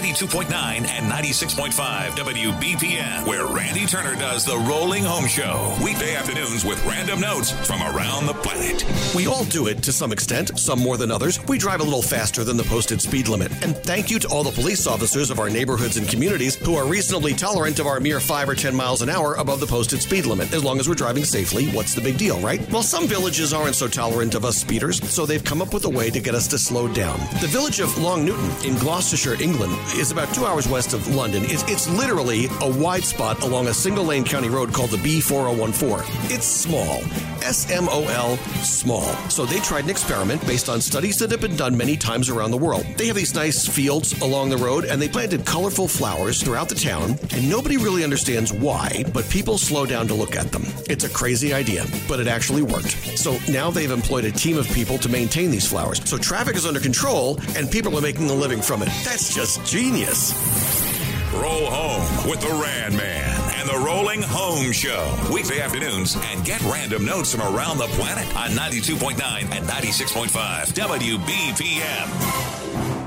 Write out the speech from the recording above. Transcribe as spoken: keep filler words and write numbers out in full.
ninety-two point nine and ninety-six point five W B P M, where Randy Turner does the Rolling Home Show. Weekday afternoons with random notes from around the planet. We all do it to some extent, some more than others. We drive a little faster than the posted speed limit. And thank you to all the police officers of our neighborhoods and communities who are reasonably tolerant of our mere five or ten miles an hour above the posted speed limit. As long as we're driving safely, what's the big deal, right? Well, some villages aren't so tolerant of us speeders, so they've come up with a way to get us to slow down. The village of Long Newton in Gloucestershire, England, is about two hours west of London. It's, it's literally a wide spot along a single-lane county road called the B four oh one four. It's small. S M O L, small. So they tried an experiment based on studies that have been done many times around the world. They have these nice fields along the road, and they planted colorful flowers throughout the town, and nobody really understands why, but people slow down to look at them. It's a crazy idea, but it actually worked. So now they've employed a team of people to maintain these flowers. So traffic is under control, and people are making a living from it. That's just genius. Roll home with the Rand Man and the Rolling Home Show. Weekday afternoons, and get random notes from around the planet on ninety-two point nine and ninety-six point five W B P M.